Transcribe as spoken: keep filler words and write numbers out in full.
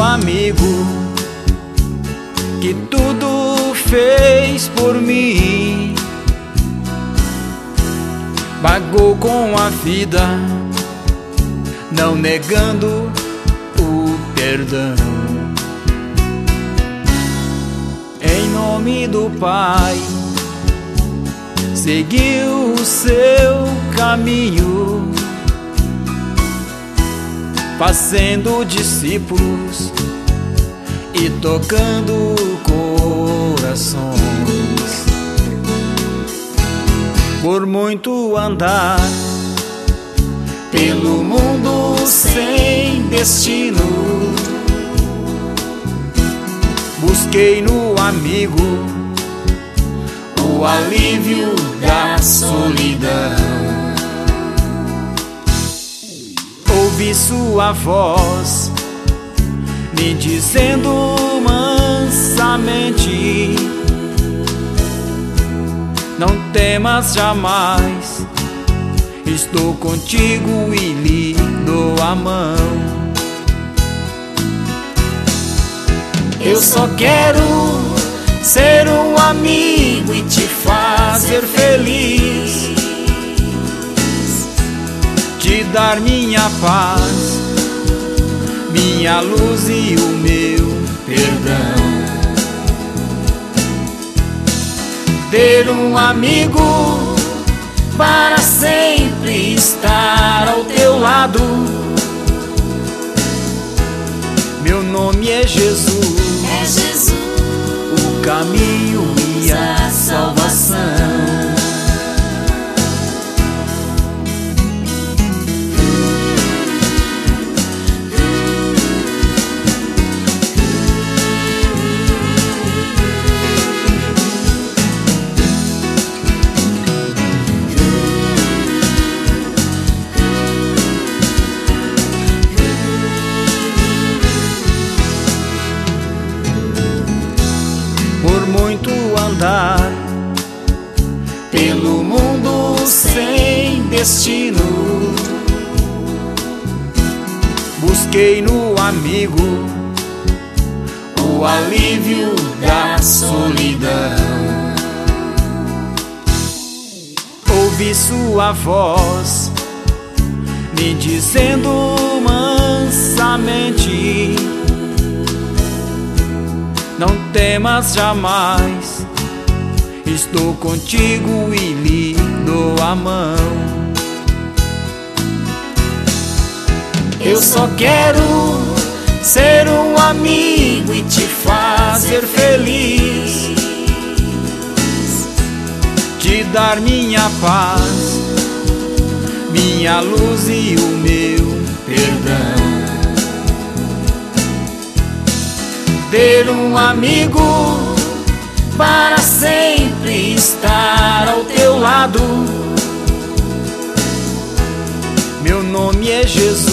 amigo que tudo fez por mim, pagou com a vida, não negando o perdão. Em nome do Pai, seguiu o seu caminho, fazendo discípulos e tocando corações. Por muito andar pelo mundo sem destino, busquei no amigo o alívio da solidão. Ouvi sua voz me dizendo mansamente: não temas jamais, estou contigo e lhe dou a mão. Eu só quero ser um amigo e te fazer feliz, te dar minha paz, minha luz e o meu perdão. Ter um amigo para sempre estar ao teu lado. Meu nome é Jesus, é Jesus, o caminho e a salvação. Por muito andar pelo mundo sem destino, busquei no amigo o alívio da solidão. Ouvi sua voz me dizendo mansamente: não temas jamais, estou contigo e lhe dou a mão. Eu só quero ser um amigo e te fazer feliz, te dar minha paz, minha luz e o meu perdão. Ter um amigo para sempre estar ao teu lado. Meu nome é Jesus,